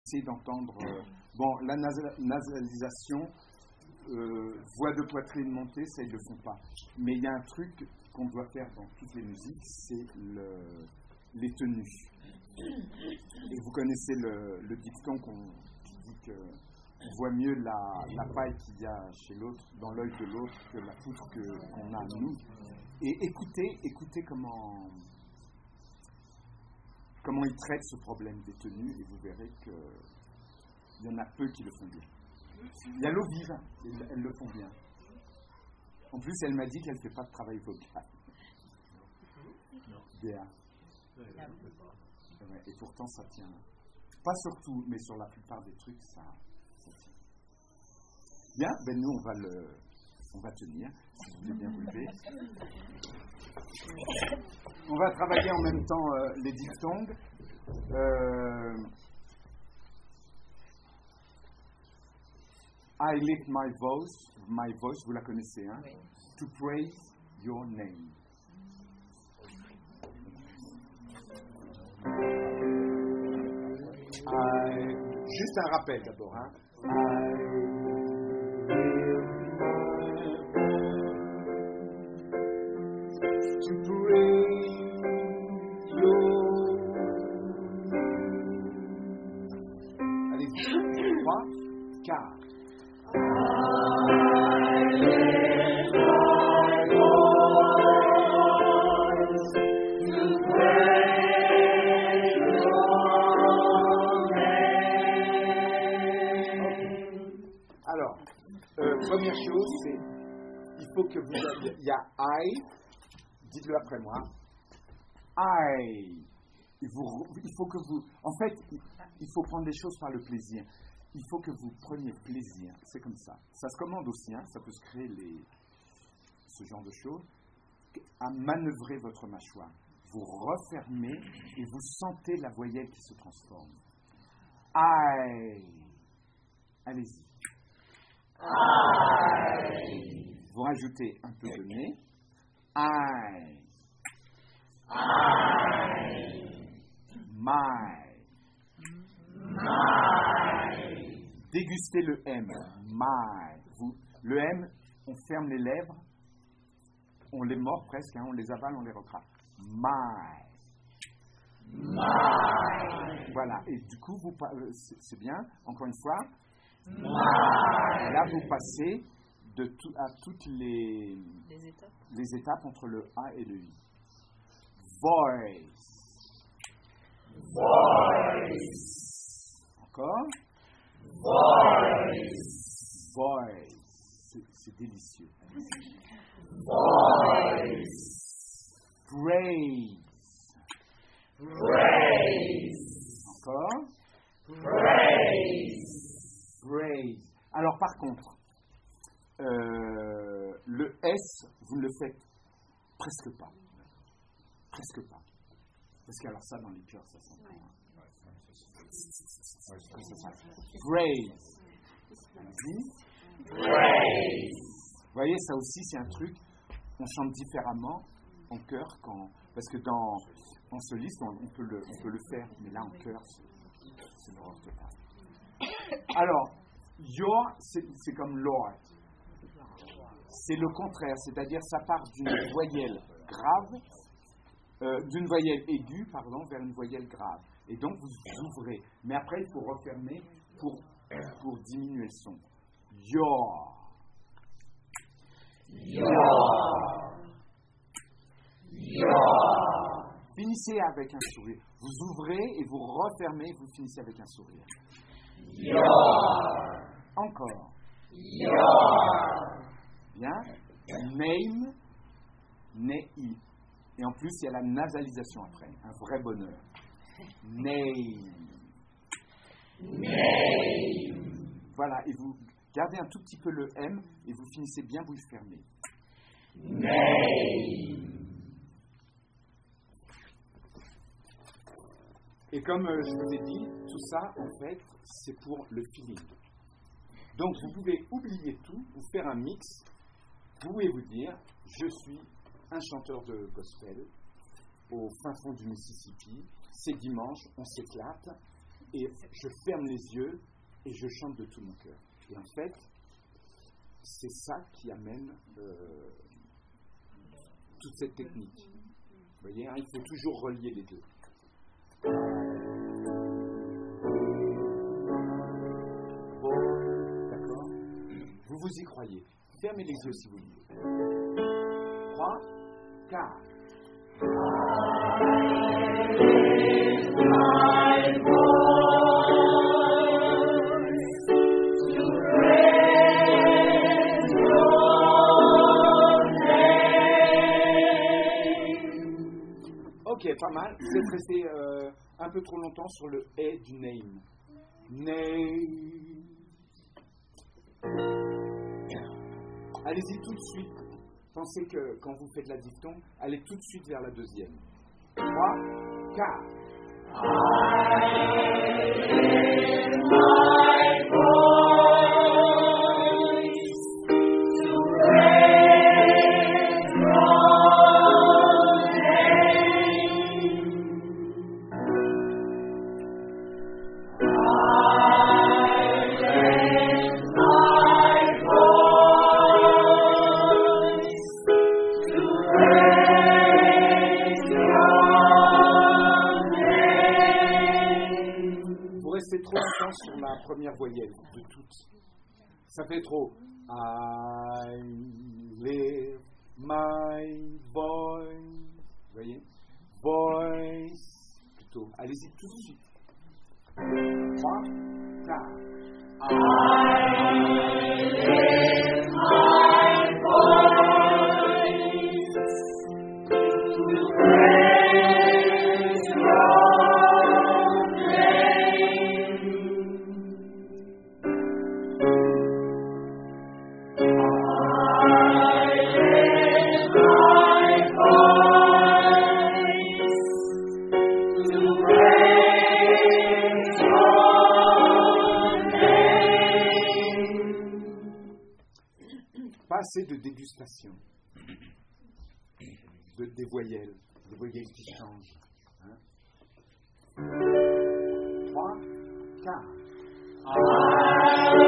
essayer d'entendre... la nasalisation, voix de poitrine montée, ça ils ne le font pas. Mais il y a un truc qu'on doit faire dans toutes les musiques, c'est les tenues. Et vous connaissez le dicton qui dit qu'on voit mieux la paille qu'il y a chez l'autre, dans l'œil de l'autre, que la poutre qu'on a nous. Et écoutez comment ils traitent ce problème des tenues, et vous verrez qu'il y en a peu qui le font bien. Il y a l'eau vive, elles le font bien. En plus, elle m'a dit qu'elle ne fait pas de travail vocal. Bien. Ouais, et pourtant, ça tient. Pas sur tout, mais sur la plupart des trucs, ça tient. Bien, nous, on va tenir, si vous voulez bien vous lever. On va travailler en même temps les diphtongues. I lift my voice, vous la connaissez, hein? Oui. To praise your name. Juste un rappel d'abord, hein? To praise your name. Allez-y, 3, 4. Alors, première chose, c'est il faut que il y a I, dites-le après moi. I. Il faut que vous. En fait, il faut prendre les choses par le plaisir. Il faut que vous preniez plaisir. C'est comme ça. Ça se commande aussi, hein, ça peut se créer ce genre de choses. À manœuvrer votre mâchoire. Vous refermez et vous sentez la voyelle qui se transforme. I. Allez-y. I. Vous rajoutez un peu de nez. I. My. Dégustez le M. My. Le M, on ferme les lèvres, on les mord presque, hein, on les avale, on les recrache. My. Voilà, et du coup, c'est bien, encore une fois. Là, vous passez à toutes les étapes entre le A et le I. Voice. Encore. Voice. C'est délicieux. Praise. Encore. Praise. Alors par contre, le S, vous ne le faites presque pas. Parce que alors ça, dans les chœurs, ça s'entend. Praise. Vous voyez, ça aussi, c'est un truc, on chante différemment en chœur, parce que en soliste, on peut le faire, mais là, en chœur, c'est l'horreur totale. Alors, your, c'est comme Lord. C'est le contraire, c'est-à-dire ça part d'une voyelle grave, d'une voyelle aiguë, vers une voyelle grave. Et donc, vous ouvrez. Mais après, il faut refermer pour diminuer le son. Your. Finissez avec un sourire. Vous ouvrez et vous refermez, vous finissez avec un sourire. Encore. Bien. Name, nei. Et en plus, il y a la nasalisation après. Un vrai bonheur. Name. Voilà, et vous gardez un tout petit peu le M et vous finissez bien bouche fermée. Et comme je vous ai dit, tout ça, en fait, c'est pour le feeling. Donc, vous pouvez oublier tout, ou faire un mix. Vous pouvez vous dire, je suis un chanteur de gospel au fin fond du Mississippi. C'est dimanche, on s'éclate. et je ferme les yeux et je chante de tout mon cœur. Et en fait, c'est ça qui amène toute cette technique. Vous voyez, hein, il faut toujours relier les deux. Bon, d'accord. Vous y croyez. Fermez les yeux si vous voulez. 3, 4. Ok, pas mal. Vous êtes resté un peu trop longtemps sur le « et » du « name ». Name. Allez-y tout de suite. Pensez que quand vous faites la diphtongue, allez tout de suite vers la deuxième. 3, 4. Sur la première voyelle de toutes. Ça fait trop. I live my voice. Vous voyez? Voice. Plutôt. Allez-y tout de suite. 3, 4. I live my voice to praise your name. Pas assez de dégustation des voyelles qui changent. Hein? 3, 4.